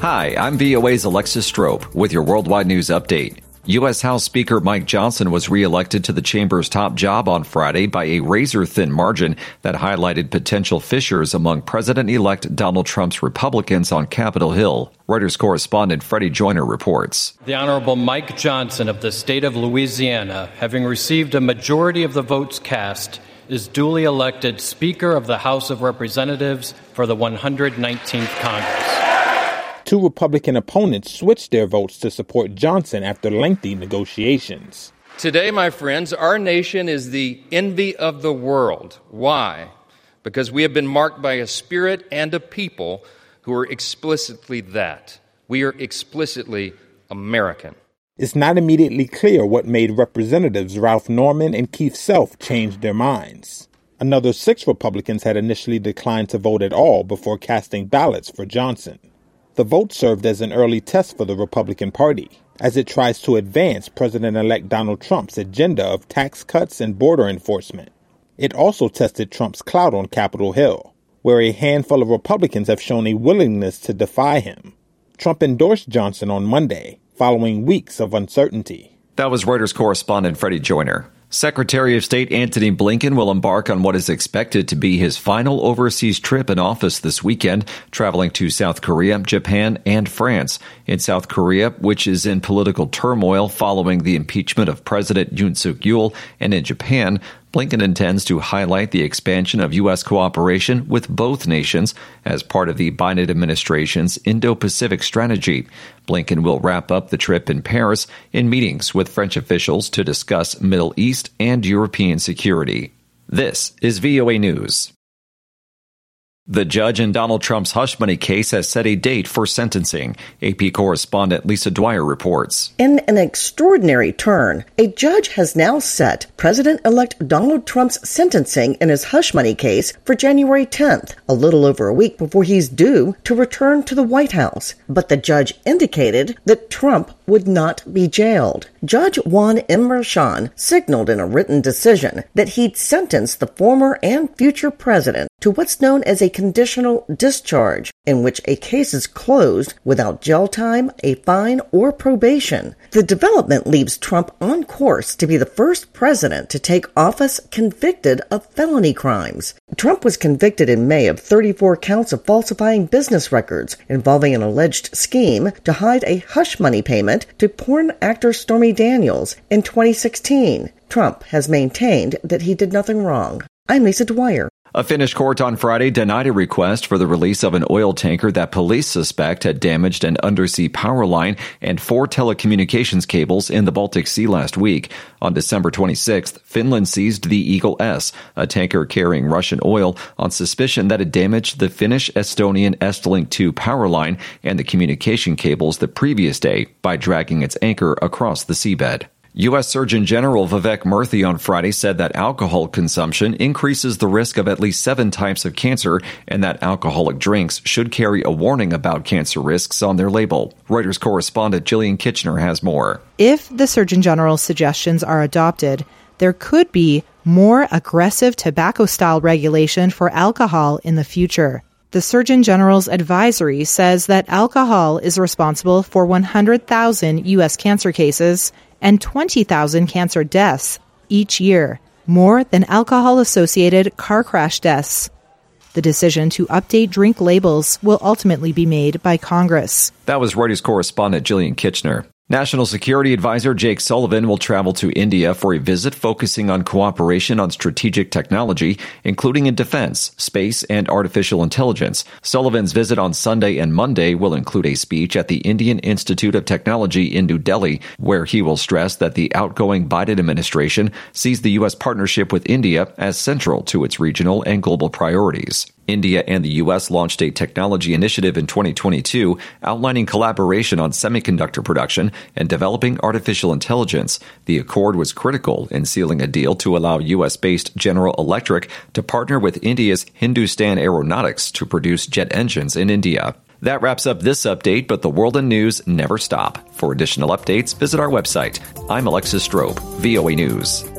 Hi, I'm VOA's Alexis Strope with your Worldwide News Update. U.S. House Speaker Mike Johnson was reelected to the chamber's top job on Friday by a razor-thin margin that highlighted potential fissures among President-elect Donald Trump's Republicans on Capitol Hill. Reuters correspondent Freddie Joyner reports. The Honorable Mike Johnson of the state of Louisiana, having received a majority of the votes cast, is duly elected Speaker of the House of Representatives for the 119th Congress. Two Republican opponents switched their votes to support Johnson after lengthy negotiations. Today, my friends, our nation is the envy of the world. Why? Because we have been marked by a spirit and a people who are explicitly that. We are explicitly American. It's not immediately clear what made Representatives Ralph Norman and Keith Self change their minds. Another 6 Republicans had initially declined to vote at all before casting ballots for Johnson. The vote served as an early test for the Republican Party, as it tries to advance President-elect Donald Trump's agenda of tax cuts and border enforcement. It also tested Trump's clout on Capitol Hill, where a handful of Republicans have shown a willingness to defy him. Trump endorsed Johnson on Monday, following weeks of uncertainty. That was Reuters correspondent Freddie Joyner. Secretary of State Antony Blinken will embark on what is expected to be his final overseas trip in office this weekend, traveling to South Korea, Japan, and France. In South Korea, which is in political turmoil following the impeachment of President Yoon Suk-yeol, and in Japan, Blinken intends to highlight the expansion of U.S. cooperation with both nations as part of the Biden administration's Indo-Pacific strategy. Blinken will wrap up the trip in Paris in meetings with French officials to discuss Middle East and European security. This is VOA News. The judge in Donald Trump's hush money case has set a date for sentencing. AP correspondent Lisa Dwyer reports. In an extraordinary turn, a judge has now set President-elect Donald Trump's sentencing in his hush money case for January 10th, a little over a week before he's due to return to the White House. But the judge indicated that Trump would not be jailed. Judge Juan M. Merchan signaled in a written decision that he'd sentence the former and future president to what's known as a conditional discharge, in which a case is closed without jail time, a fine, or probation. The development leaves Trump on course to be the first president to take office convicted of felony crimes. Trump was convicted in May of 34 counts of falsifying business records involving an alleged scheme to hide a hush money payment to porn actor Stormy Daniels in 2016. Trump has maintained that he did nothing wrong. I'm Lisa Dwyer. A Finnish court on Friday denied a request for the release of an oil tanker that police suspect had damaged an undersea power line and 4 telecommunications cables in the Baltic Sea last week. On December 26th, Finland seized the Eagle S, a tanker carrying Russian oil, on suspicion that it damaged the Finnish-Estonian Estlink 2 power line and the communication cables the previous day by dragging its anchor across the seabed. U.S. Surgeon General Vivek Murthy on Friday said that alcohol consumption increases the risk of at least 7 types of cancer and that alcoholic drinks should carry a warning about cancer risks on their label. Reuters correspondent Jillian Kitchener has more. If the Surgeon General's suggestions are adopted, there could be more aggressive tobacco-style regulation for alcohol in the future. The Surgeon General's advisory says that alcohol is responsible for 100,000 U.S. cancer cases and 20,000 cancer deaths each year, more than alcohol-associated car crash deaths. The decision to update drink labels will ultimately be made by Congress. That was Reuters correspondent Jillian Kitchener. National Security Advisor Jake Sullivan will travel to India for a visit focusing on cooperation on strategic technology, including in defense, space, and artificial intelligence. Sullivan's visit on Sunday and Monday will include a speech at the Indian Institute of Technology in New Delhi, where he will stress that the outgoing Biden administration sees the U.S. partnership with India as central to its regional and global priorities. India and the U.S. launched a technology initiative in 2022 outlining collaboration on semiconductor production and developing artificial intelligence. The accord was critical in sealing a deal to allow U.S.-based General Electric to partner with India's Hindustan Aeronautics to produce jet engines in India. That wraps up this update, but the world and news never stop. For additional updates, visit our website. I'm Alexis Strope, VOA News.